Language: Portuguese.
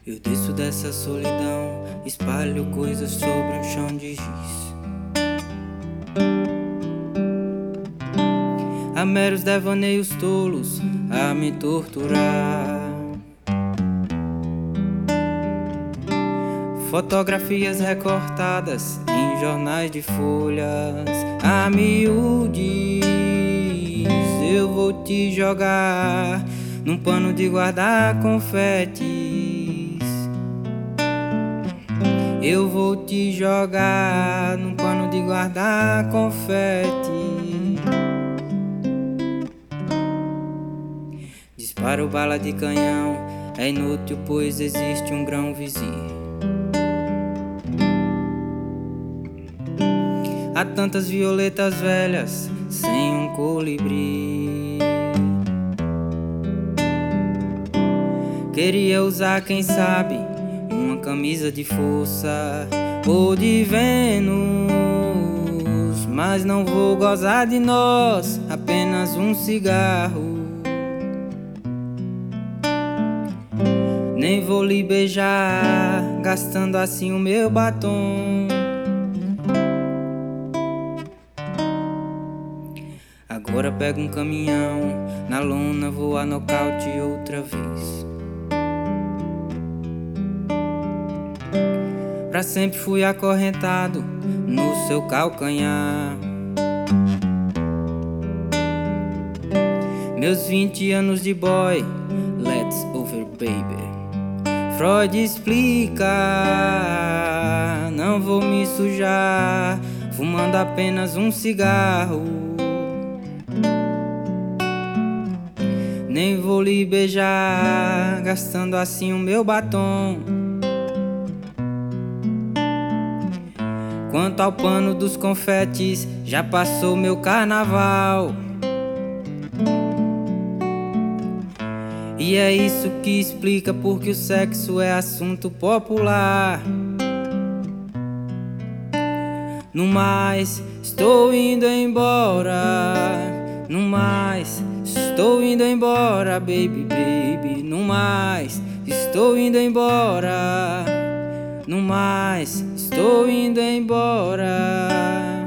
Eu desço dessa solidão, espalho coisas sobre um chão de giz. Há meros devaneios tolos a me torturar. Fotografias recortadas em jornais de folhas a miúdes. Eu vou te jogar num pano de guardar confetes. Eu vou te jogar num pano de guardar confetes. Disparo bala de canhão, é inútil pois existe um grão vizir. Há tantas violetas velhas sem um colibri. Queria usar, quem sabe, uma camisa de força ou de Vênus, mas não vou gozar de nós, apenas um cigarro. Nem vou lhe beijar, gastando assim o meu batom. Agora pego um caminhão, na lona vou a nocaute outra vez. Pra sempre fui acorrentado no seu calcanhar. Meus 20 anos de boy, let's over baby. Freud explica, não vou me sujar, fumando apenas um cigarro. Nem vou lhe beijar, gastando assim o meu batom. Quanto ao pano dos confetes, já passou meu carnaval. E é isso que explica porque o sexo é assunto popular. No mais, estou indo embora. No mais, estou indo embora, baby, baby. No mais, estou indo embora. No mais, estou indo embora.